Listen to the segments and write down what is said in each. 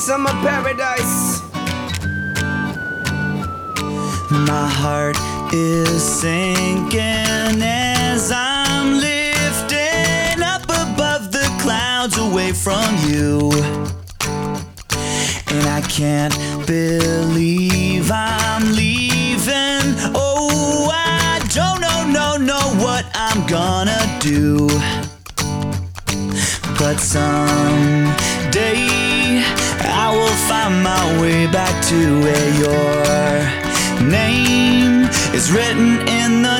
summer paradise. My heart is sinking as I'm lifting up above the clouds away from you. And I can't believe I'm leaving. Oh, I don't know what I'm gonna do. But someday I will find my way back to where your name is written in the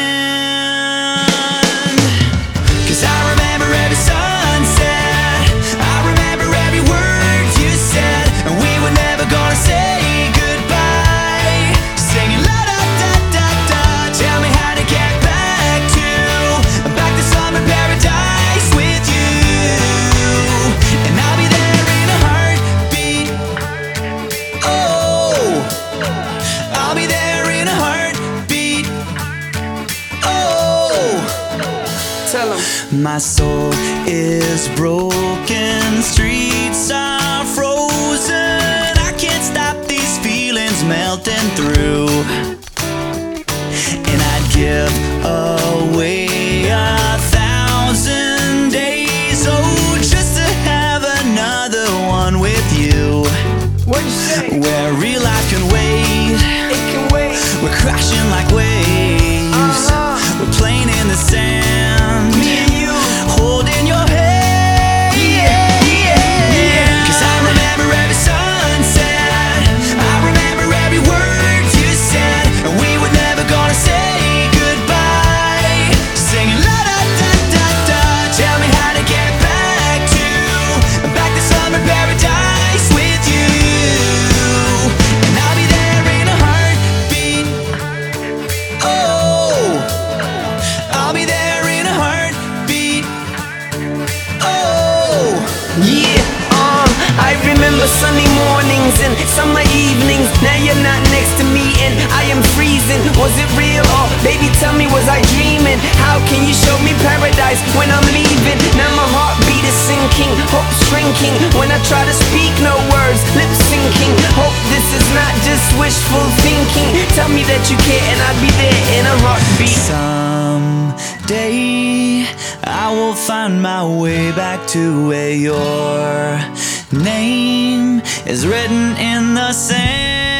sand. 'Cause I remember every sunset, I remember every word you said, and we were never gonna say goodbye. Singing la da da da da, tell me how to get back to summer paradise with you. And I'll be there in a heartbeat. Oh, I'll be there in a heartbeat. Oh, Tell 'em. my soul is broken, streets are frozen. I can't stop these feelings melting through. And I'd give away 1,000 days, oh, just to have another one with you. What'd you say? Where real life can wait, It can wait. we're crashing like waves. We're playing in the sand, Me and you. holding your hand. Yeah. 'Cause I remember every sunset, I remember every word you said, and we were never gonna say goodbye. Singing la da da da da, tell me how to get back to summer paradise with you. And I'll be there in a heartbeat. Oh, I'll be there in a heartbeat. Oh, Yeah, I remember sunny mornings and summer evenings. Now you're not next to me and I am freezing. Was it real or baby tell me, was I dreaming? How can you show me paradise when I'm leaving? Now my heartbeat is sinking, hope shrinking. When I try to speak, no words, lip syncing. Hope this is not just wishful thinking. Tell me that you care and I'll be there in a heartbeat. someday I will find my way back to where your name is written in the sand.